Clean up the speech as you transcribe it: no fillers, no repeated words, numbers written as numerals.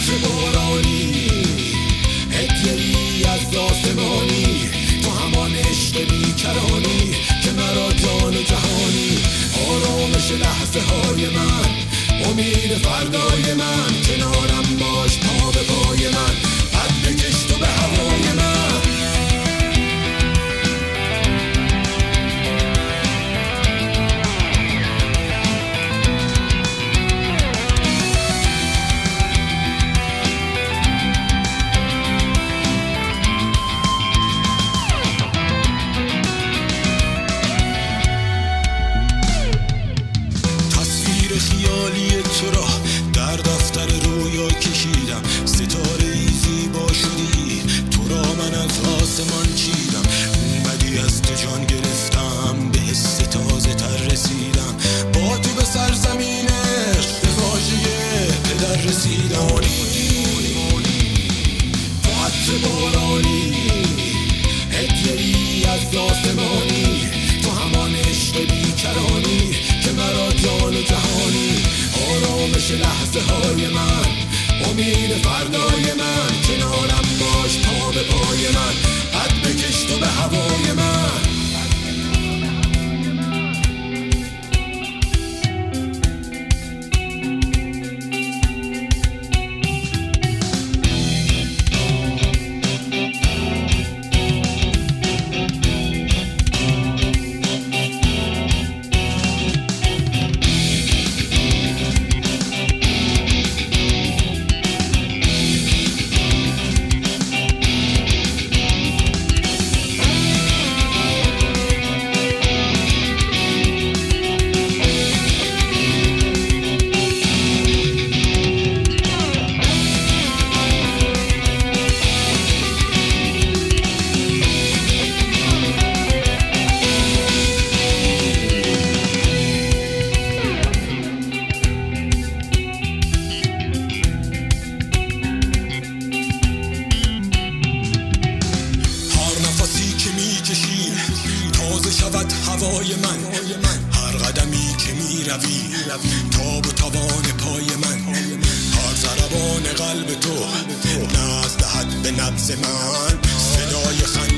بارانی، هدیه‌ای از آسمانی، تو همان عشق بیکرانی که مرا جان و جهانی. آرامش لحظه های من، امید فردای من، کنارم باش پا به پای من، قد بکش تو به هوای من. خیالی تو را در دفتر رویا کشیدم، ستاره‌ای زیبا شدی، تو را من از آسمان چیدم. اومدی از تو جان گرفتم، به حس تازه تر رسیدم، با تو به سرزمین عشق به واژه پدر رسیدم. تو عطر بارانی، هدیه‌ای از آسمانی، تو همان عشق بیکرانی که مرا جان و جهانی. آرامش لحظه های من، امید فردای من، کنارم باش پا به پای من، قد بکش تو به هوای من. تازه شود هوای من، هر قدمی که می روی تاب و توان پای من، هر ضربان قلب تو ناز دهد به نبض من، صدای خنده